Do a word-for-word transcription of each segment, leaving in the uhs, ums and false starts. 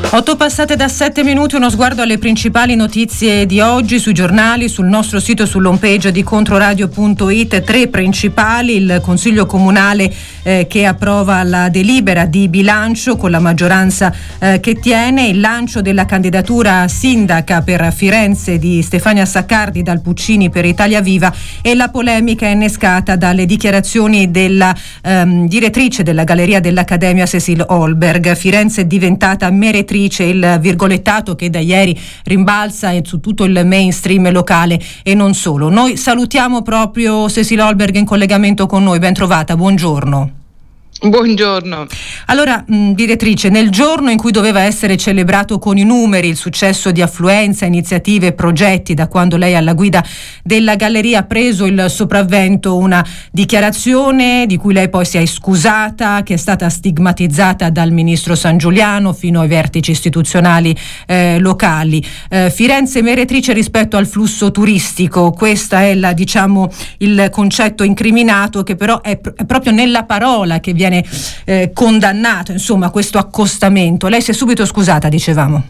Otto passate da sette minuti, uno sguardo alle principali notizie di oggi sui giornali, sul nostro sito, sull'home page di controradio punto it. Tre principali: il Consiglio Comunale eh, che approva la delibera di bilancio con la maggioranza eh, che tiene, il lancio della candidatura sindaca per Firenze di Stefania Saccardi dal Puccini per Italia Viva e la polemica innescata dalle dichiarazioni della ehm, direttrice della Galleria dell'Accademia Cécile Holberg. Firenze è diventata meretrice, il virgolettato che da ieri rimbalza su tutto il mainstream locale e non solo. Noi salutiamo proprio Cécile Holberg in collegamento con noi. Ben trovata, buongiorno. Buongiorno. Allora, mh, direttrice, nel giorno in cui doveva essere celebrato con i numeri il successo di affluenza, iniziative e progetti da quando lei è alla guida della Galleria, ha preso il sopravvento una dichiarazione di cui lei poi si è scusata, che è stata stigmatizzata dal ministro Sangiuliano fino ai vertici istituzionali eh, locali. Eh, Firenze meretrice rispetto al flusso turistico, questa è la, diciamo, il concetto incriminato, che però è, pr- è proprio nella parola che viene Eh, condannato, insomma, questo accostamento. Lei si è subito scusata, dicevamo.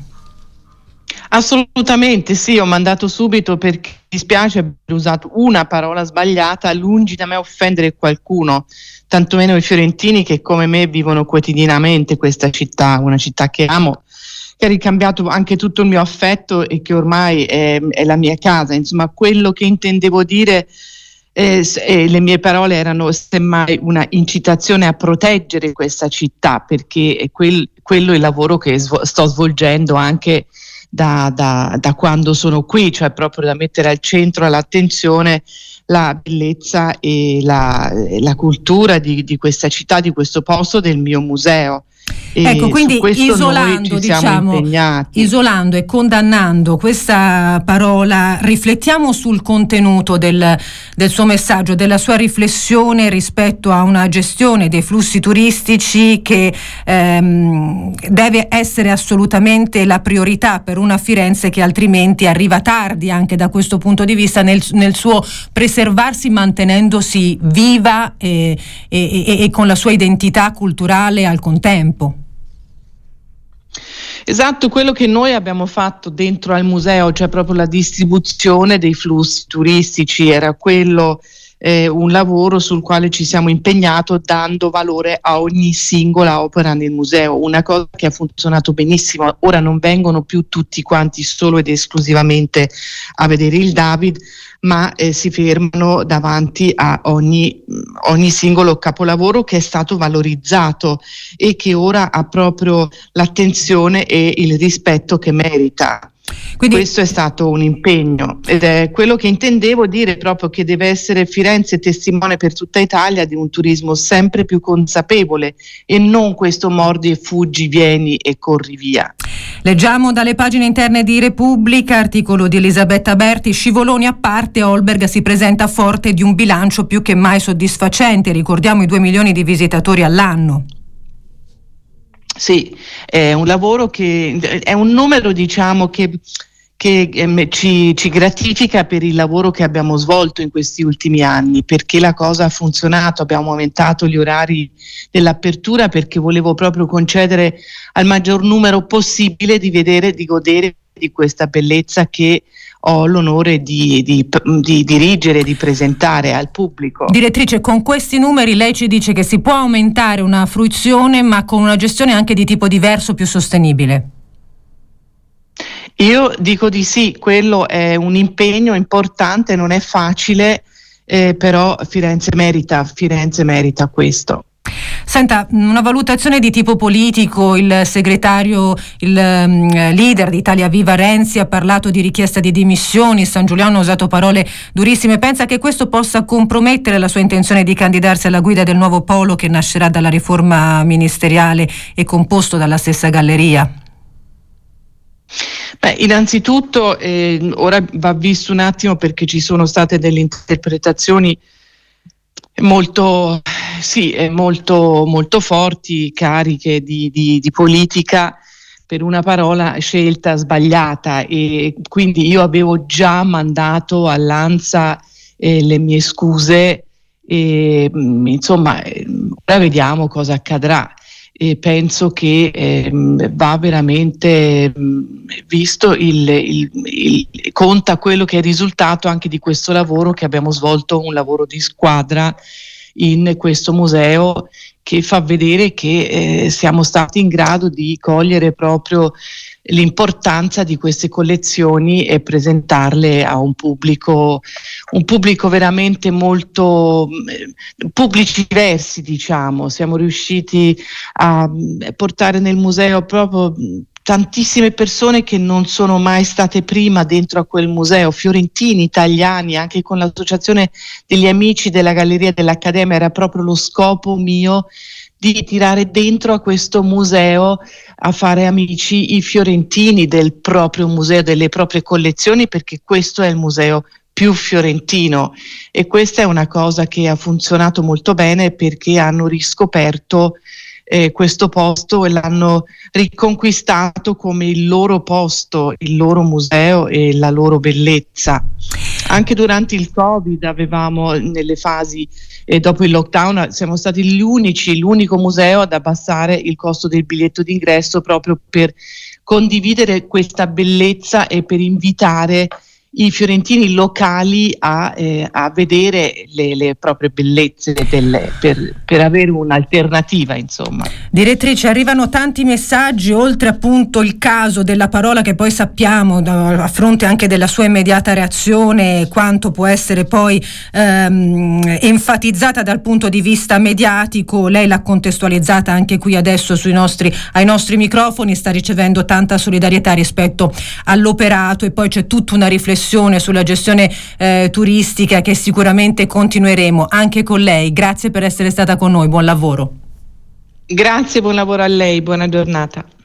Assolutamente sì, ho mandato subito perché mi dispiace aver usato una parola sbagliata, lungi da me offendere qualcuno, tantomeno i fiorentini che come me vivono quotidianamente questa città, una città che amo, che ha ricambiato anche tutto il mio affetto e che ormai è, è la mia casa. Insomma, quello che intendevo dire, Eh, eh, le mie parole erano semmai una incitazione a proteggere questa città, perché è quel, quello è il lavoro che svo- sto svolgendo anche da, da, da quando sono qui, cioè proprio da mettere al centro, all'attenzione, la bellezza e la, la cultura di, di questa città, di questo posto, del mio museo. E ecco, quindi isolando, diciamo, isolando e condannando questa parola, riflettiamo sul contenuto del, del suo messaggio, della sua riflessione rispetto a una gestione dei flussi turistici che ehm, deve essere assolutamente la priorità per una Firenze che altrimenti arriva tardi anche da questo punto di vista nel, nel suo preservarsi, mantenendosi viva e, e, e, e con la sua identità culturale al contempo. Esatto, quello che noi abbiamo fatto dentro al museo, cioè proprio la distribuzione dei flussi turistici, era quello eh, un lavoro sul quale ci siamo impegnato, dando valore a ogni singola opera nel museo, una cosa che ha funzionato benissimo. Ora non vengono più tutti quanti solo ed esclusivamente a vedere il David, ma eh, si fermano davanti a ogni, ogni singolo capolavoro che è stato valorizzato e che ora ha proprio l'attenzione e il rispetto che merita. Quindi questo è stato un impegno ed è quello che intendevo dire, proprio che deve essere Firenze testimone per tutta Italia di un turismo sempre più consapevole e non questo mordi e fuggi, vieni e corri via. Leggiamo dalle pagine interne di Repubblica, articolo di Elisabetta Berti: scivoloni a parte, Holberg si presenta forte di un bilancio più che mai soddisfacente, ricordiamo i due milioni di visitatori all'anno. Sì, è un lavoro che è un numero, diciamo, che, che eh, ci, ci gratifica per il lavoro che abbiamo svolto in questi ultimi anni, perché la cosa ha funzionato. Abbiamo aumentato gli orari dell'apertura perché volevo proprio concedere al maggior numero possibile di vedere, di godere di questa bellezza che ho l'onore di, di, di dirigere, di presentare al pubblico. Direttrice, con questi numeri lei ci dice che si può aumentare una fruizione, ma con una gestione anche di tipo diverso, più sostenibile. Io dico di sì, quello è un impegno importante, non è facile, eh, però Firenze merita, Firenze merita questo. Senta, una valutazione di tipo politico: il segretario, il um, leader di Italia Viva Renzi ha parlato di richiesta di dimissioni, Sangiuliano ha usato parole durissime. Pensa che questo possa compromettere la sua intenzione di candidarsi alla guida del nuovo polo che nascerà dalla riforma ministeriale e composto dalla stessa Galleria? Beh, innanzitutto eh, ora va visto un attimo, perché ci sono state delle interpretazioni molto, sì, molto, molto forti, cariche di, di, di politica per una parola scelta sbagliata, e quindi io avevo già mandato all'ANSA eh, le mie scuse e insomma ora vediamo cosa accadrà. e penso che eh, va veramente mh, visto il, il, il conta quello che è il risultato anche di questo lavoro che abbiamo svolto, un lavoro di squadra in questo museo, che fa vedere che eh, siamo stati in grado di cogliere proprio l'importanza di queste collezioni e presentarle a un pubblico, un pubblico veramente molto eh, pubblici diversi, diciamo. Siamo riusciti a portare nel museo proprio tantissime persone che non sono mai state prima dentro a quel museo, fiorentini, italiani, anche con l'associazione degli amici della Galleria dell'Accademia. Era proprio lo scopo mio di tirare dentro a questo museo, a fare amici i fiorentini del proprio museo, delle proprie collezioni, perché questo è il museo più fiorentino, e questa è una cosa che ha funzionato molto bene, perché hanno riscoperto eh, questo posto e l'hanno riconquistato come il loro posto, il loro museo e la loro bellezza. Anche durante il Covid avevamo, nelle fasi e dopo il lockdown, siamo stati gli unici, l'unico museo ad abbassare il costo del biglietto d'ingresso, proprio per condividere questa bellezza e per invitare i fiorentini locali a, eh, a vedere le, le proprie bellezze delle, per, per avere un'alternativa, insomma. Direttrice, arrivano tanti messaggi, oltre appunto il caso della parola, che poi sappiamo da, a fronte anche della sua immediata reazione quanto può essere poi ehm, enfatizzata dal punto di vista mediatico. Lei l'ha contestualizzata anche qui adesso sui nostri, ai nostri microfoni, sta ricevendo tanta solidarietà rispetto all'operato, e poi c'è tutta una riflessione sulla gestione eh, turistica che sicuramente continueremo anche con lei. Grazie per essere stata con noi, buon lavoro. Grazie, buon lavoro a lei, buona giornata.